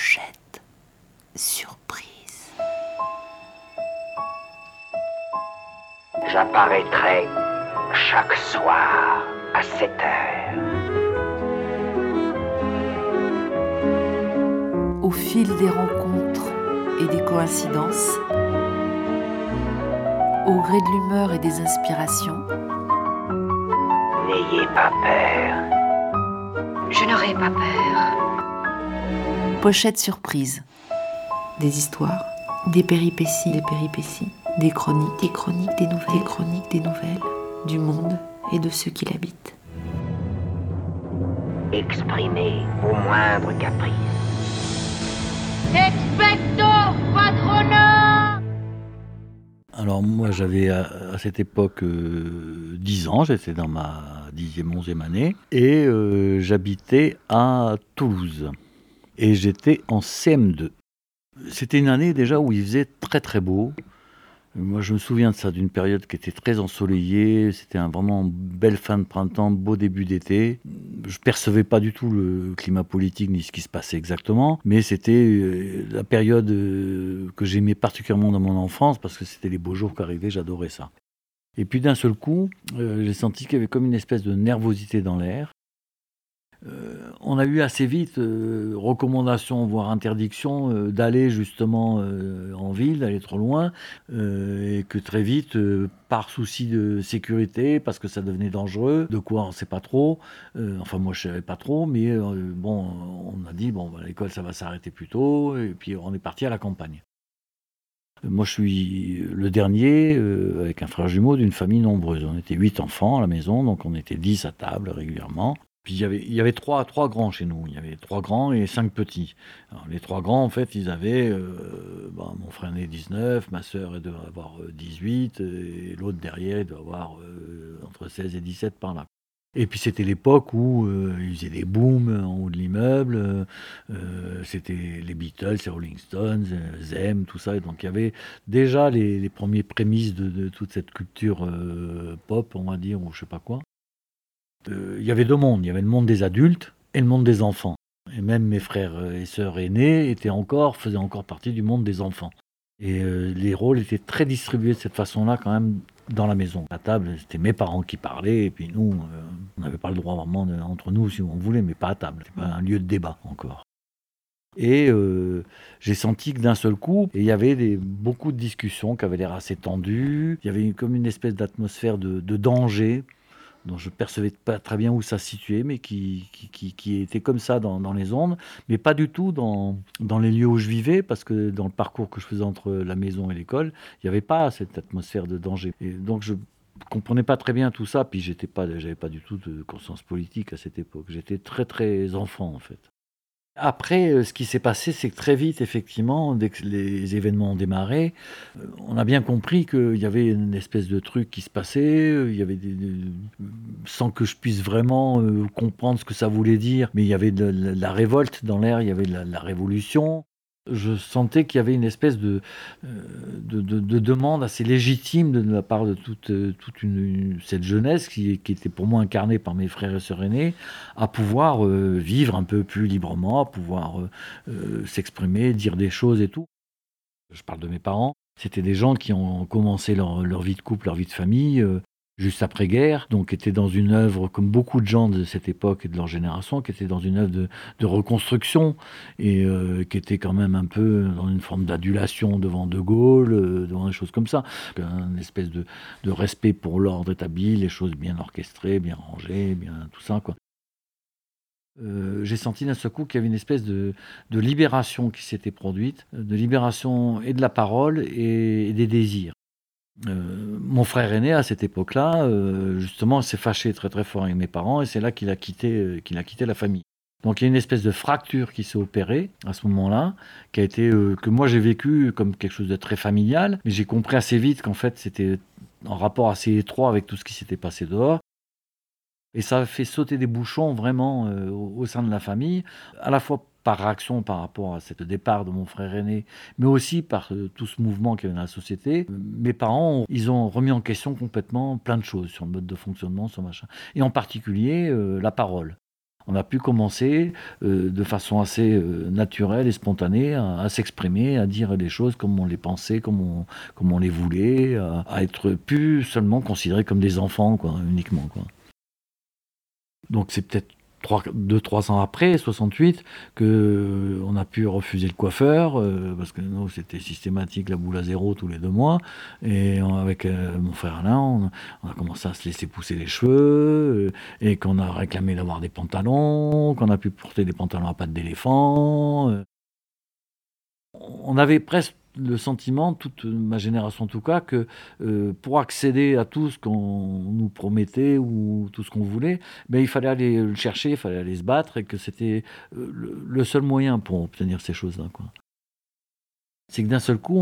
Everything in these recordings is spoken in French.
Pochette surprise. J'apparaîtrai chaque soir à 7 heures. Au fil des rencontres et des coïncidences, au gré de l'humeur et des inspirations, N'ayez pas peur. Je n'aurai pas peur. Pochette surprise. Des histoires, des péripéties, des chroniques, des nouvelles, du monde et de ceux qui l'habitent. Exprimez vos moindres caprices. Expecto patronum! Alors moi j'avais à cette époque 10 ans, j'étais dans ma 10e, 11e année et j'habitais à Toulouse et j'étais en CM2. C'était une année déjà où il faisait très très beau. Moi je me souviens de ça, d'une période qui était très ensoleillée, c'était vraiment belle fin de printemps, beau début d'été. Je percevais pas du tout le climat politique ni ce qui se passait exactement, mais c'était la période que j'aimais particulièrement dans mon enfance parce que c'était les beaux jours qui arrivaient, j'adorais ça. Et puis d'un seul coup, j'ai senti qu'il y avait comme une espèce de nervosité dans l'air. On a eu assez vite recommandation, voire interdiction d'aller justement en ville, d'aller trop loin, et que très vite, par souci de sécurité, parce que ça devenait dangereux, de quoi on ne sait pas trop, enfin moi je ne savais pas trop, mais bon, on a dit, bon, bah, l'école ça va s'arrêter plus tôt, et puis on est parti à la campagne. Moi je suis le dernier, avec un frère jumeau d'une famille nombreuse. On était 8 enfants à la maison, donc on était 10 à table régulièrement. Puis il y avait trois grands chez nous. Il y avait 3 grands et 5 petits. Alors, les 3 grands, en fait, ils avaient, mon frère aîné 19, ma sœur elle devait avoir 18, et l'autre derrière, il doit avoir entre 16 et 17 par là. Et puis c'était l'époque où ils faisaient des booms en haut de l'immeuble, c'était les Beatles, les Rolling Stones, Zem, tout ça. Et donc il y avait déjà les premiers prémices de toute cette culture pop, on va dire, ou je sais pas quoi. Il y avait 2 mondes, il y avait le monde des adultes et le monde des enfants. Et même mes frères et sœurs aînés faisaient encore partie du monde des enfants. Et les rôles étaient très distribués de cette façon-là quand même dans la maison. À table, c'était mes parents qui parlaient et puis nous, on n'avait pas le droit vraiment entre nous si on voulait, mais pas à table. C'était pas un lieu de débat encore. Et j'ai senti que d'un seul coup, il y avait beaucoup de discussions qui avaient l'air assez tendues. Il y avait comme une espèce d'atmosphère de danger dont je ne percevais pas très bien où ça se situait, mais qui était comme ça dans les ondes, mais pas du tout dans les lieux où je vivais, parce que dans le parcours que je faisais entre la maison et l'école, il n'y avait pas cette atmosphère de danger. Et donc je comprenais pas très bien tout ça, puis j'avais pas du tout de conscience politique à cette époque. J'étais très très enfant en fait. Après, ce qui s'est passé, c'est que très vite, effectivement, dès que les événements ont démarré, on a bien compris qu'il y avait une espèce de truc qui se passait, il y avait sans que je puisse vraiment comprendre ce que ça voulait dire, mais il y avait de la révolte dans l'air, il y avait de la révolution. Je sentais qu'il y avait une espèce de demande assez légitime de la part de cette jeunesse qui était pour moi incarnée par mes frères et sœurs aînés, à pouvoir vivre un peu plus librement, à pouvoir s'exprimer, dire des choses et tout. Je parle de mes parents. C'était des gens qui ont commencé leur vie de couple, leur vie de famille, juste après-guerre, donc étaient dans une œuvre, comme beaucoup de gens de cette époque et de leur génération, qui étaient dans une œuvre de reconstruction, et qui étaient quand même un peu dans une forme d'adulation devant De Gaulle, devant des choses comme ça. Une espèce de respect pour l'ordre établi, les choses bien orchestrées, bien rangées, bien tout ça, quoi. J'ai senti d'un seul coup qu'il y avait une espèce de libération qui s'était produite, de libération et de la parole et des désirs. Mon frère aîné à cette époque-là, justement s'est fâché très, très fort avec mes parents et c'est là qu'il a quitté la famille. Donc il y a une espèce de fracture qui s'est opérée à ce moment-là, qui a été, que moi j'ai vécu comme quelque chose de très familial, mais j'ai compris assez vite qu'en fait c'était en rapport assez étroit avec tout ce qui s'était passé dehors. Et ça a fait sauter des bouchons vraiment, au sein de la famille, à la fois par réaction par rapport à ce départ de mon frère aîné, mais aussi par, tout ce mouvement qu'il y avait dans la société. Mes parents, ils ont remis en question complètement plein de choses sur le mode de fonctionnement, sur machin et en particulier, la parole. On a pu commencer de façon assez naturelle et spontanée à s'exprimer, à dire les choses comme on les pensait, comme on les voulait, à être plus seulement considérés comme des enfants, quoi, uniquement, quoi. Donc c'est peut-être 2-3 ans après, 68, qu'on a pu refuser le coiffeur, parce que nous, c'était systématique, la boule à zéro tous les 2 mois. Et avec mon frère Alain, on a commencé à se laisser pousser les cheveux, et qu'on a réclamé d'avoir des pantalons, qu'on a pu porter des pantalons à pattes d'éléphant. On avait presque le sentiment, toute ma génération en tout cas, que pour accéder à tout ce qu'on nous promettait ou tout ce qu'on voulait, ben, il fallait aller le chercher, il fallait aller se battre et que c'était le seul moyen pour obtenir ces choses-là, quoi. C'est que d'un seul coup,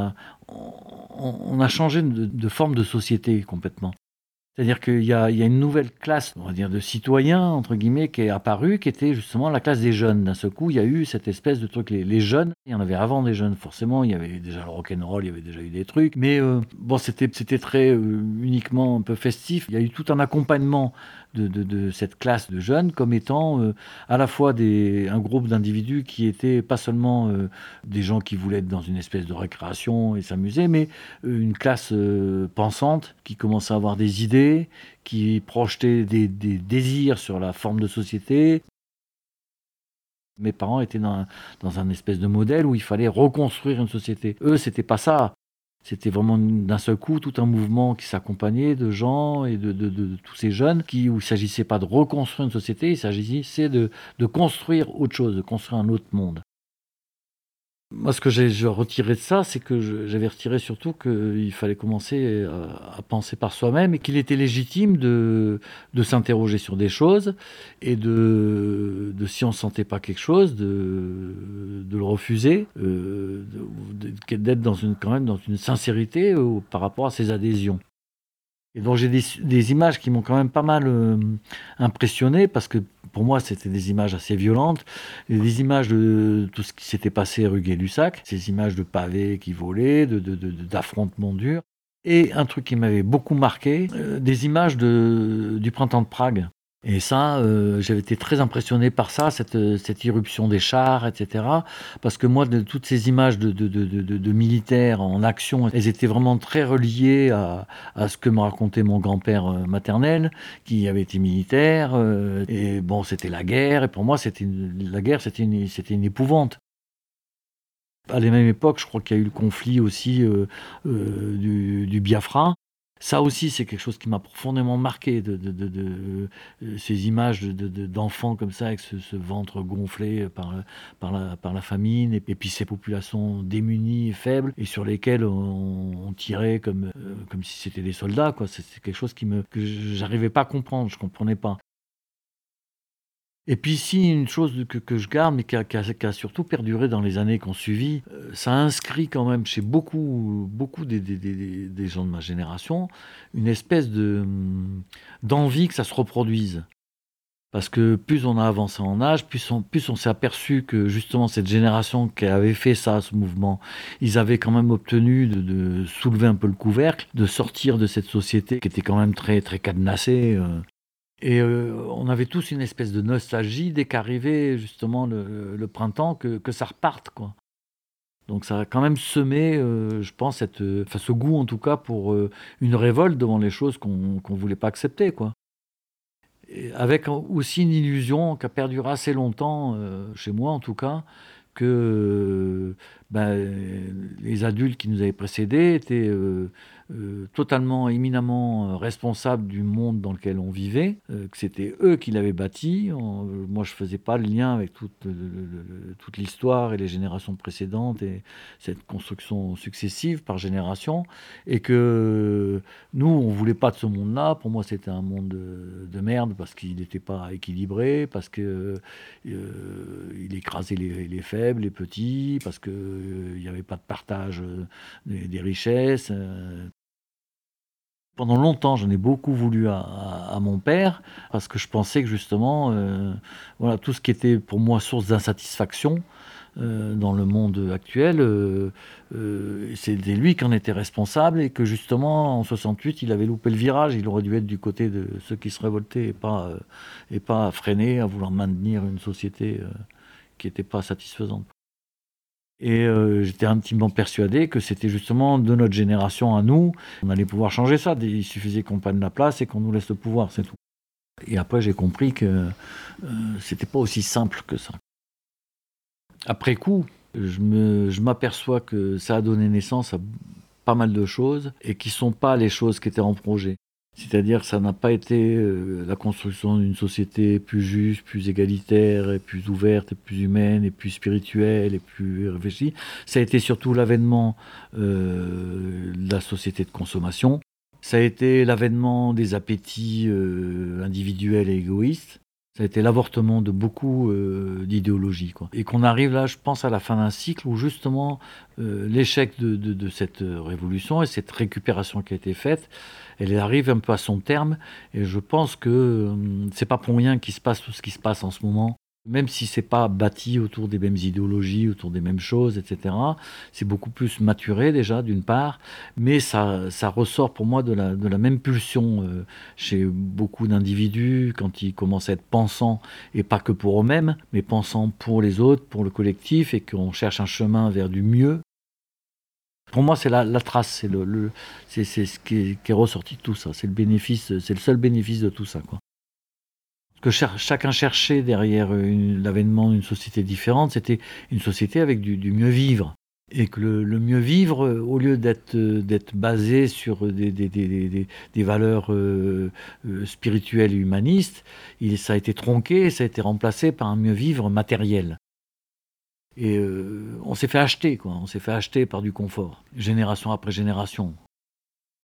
on a changé de forme de société complètement. C'est-à-dire qu'il y a une nouvelle classe, on va dire, de citoyens, entre guillemets, qui est apparue, qui était justement la classe des jeunes. D'un seul coup, il y a eu cette espèce de truc, les jeunes, il y en avait avant des jeunes, forcément, il y avait déjà le rock'n'roll, il y avait déjà eu des trucs, mais bon, c'était très uniquement un peu festif. Il y a eu tout un accompagnement de cette classe de jeunes comme étant à la fois un groupe d'individus qui étaient pas seulement des gens qui voulaient être dans une espèce de récréation et s'amuser, mais une classe pensante qui commençait à avoir des idées, qui projetait des désirs sur la forme de société. Mes parents étaient dans un espèce de modèle où il fallait reconstruire une société. Eux, c'était pas ça. C'était vraiment d'un seul coup tout un mouvement qui s'accompagnait de gens et de tous ces jeunes où il ne s'agissait pas de reconstruire une société, il s'agissait de construire autre chose, de construire un autre monde. Moi, ce que j'ai retiré de ça, c'est que j'avais retiré surtout qu'il fallait commencer à penser par soi-même et qu'il était légitime de s'interroger sur des choses et si on ne sentait pas quelque chose, de le refuser, d'être quand même dans une sincérité par rapport à ses adhésions. Et donc j'ai des images qui m'ont quand même pas mal impressionné, parce que pour moi c'était des images assez violentes, et des images de tout ce qui s'était passé rue Gay-Lussac, ces images de pavés qui volaient, d'affrontements durs, et un truc qui m'avait beaucoup marqué, des images du printemps de Prague. Et ça, j'avais été très impressionné par ça, cette irruption des chars, etc. Parce que moi, toutes ces images de militaires en action, elles étaient vraiment très reliées à ce que me racontait mon grand-père maternel, qui avait été militaire. Et bon, c'était la guerre. Et pour moi, la guerre, c'était une épouvante. À la même époque, je crois qu'il y a eu le conflit aussi du Biafra. Ça aussi, c'est quelque chose qui m'a profondément marqué, ces images d'enfants comme ça, avec ce ventre gonflé par la famine, et puis ces populations démunies et faibles, et sur lesquelles on tirait comme si c'était des soldats, quoi. C'est quelque chose que j'arrivais pas à comprendre, je comprenais pas. Et puis si une chose que je garde, mais qui a surtout perduré dans les années qui ont suivi, ça a inscrit quand même chez beaucoup des gens de ma génération, une espèce d'envie que ça se reproduise. Parce que plus on a avancé en âge, plus on s'est aperçu que justement cette génération qui avait fait ça, ce mouvement, ils avaient quand même obtenu de soulever un peu le couvercle, de sortir de cette société qui était quand même très, très cadenassée. Et on avait tous une espèce de nostalgie dès qu'arrivait justement le printemps, que ça reparte, quoi. Donc ça a quand même semé, je pense, ce goût en tout cas pour une révolte devant les choses qu'on voulait pas accepter, quoi. Et avec aussi une illusion qui a perduré assez longtemps, chez moi en tout cas, que les adultes qui nous avaient précédés étaient totalement, éminemment responsables du monde dans lequel on vivait, que c'était eux qui l'avaient bâti. Moi, je faisais pas le lien avec toute l'histoire et les générations précédentes et cette construction successive par génération, et que nous, on voulait pas de ce monde-là. Pour moi, c'était un monde de merde parce qu'il n'était pas équilibré, parce que il écrasait les faibles, les petits, parce que il n'y avait pas de partage des richesses. Pendant longtemps, j'en ai beaucoup voulu à mon père, parce que je pensais que justement, voilà, tout ce qui était pour moi source d'insatisfaction, dans le monde actuel, c'était lui qui en était responsable et que justement en 68 il avait loupé le virage, il aurait dû être du côté de ceux qui se révoltaient et pas freiner à vouloir maintenir une société qui n'était pas satisfaisante. Et j'étais intimement persuadé que c'était justement de notre génération à nous, on allait pouvoir changer ça, il suffisait qu'on prenne la place et qu'on nous laisse le pouvoir, c'est tout. Et après j'ai compris que c'était pas aussi simple que ça. Après coup, je m'aperçois que ça a donné naissance à pas mal de choses et qui sont pas les choses qui étaient en projet. C'est-à-dire que ça n'a pas été la construction d'une société plus juste, plus égalitaire, et plus ouverte, et plus humaine, et plus spirituelle, et plus réfléchie. Ça a été surtout l'avènement de la société de consommation. Ça a été l'avènement des appétits individuels et égoïstes. Ça a été l'avortement de beaucoup d'idéologies, quoi. Et qu'on arrive là, je pense, à la fin d'un cycle où justement l'échec de cette révolution et cette récupération qui a été faite, elle arrive un peu à son terme. Et je pense que c'est pas pour rien qu'il se passe tout ce qui se passe en ce moment. Même si c'est pas bâti autour des mêmes idéologies, autour des mêmes choses, etc. C'est beaucoup plus maturé déjà, d'une part, mais ça ressort pour moi de la même pulsion chez beaucoup d'individus quand ils commencent à être pensants, et pas que pour eux-mêmes, mais pensants pour les autres, pour le collectif, et qu'on cherche un chemin vers du mieux. Pour moi, c'est la trace, c'est ce qui est ressorti de tout ça, c'est le bénéfice, c'est le seul bénéfice de tout ça, quoi. Que chacun cherchait derrière l'avènement d'une société différente, c'était une société avec du mieux vivre. Et que le mieux vivre, au lieu d'être basé sur des valeurs spirituelles et humanistes, ça a été tronqué, ça a été remplacé par un mieux vivre matériel. Et on s'est fait acheter, quoi. On s'est fait acheter par du confort, génération après génération.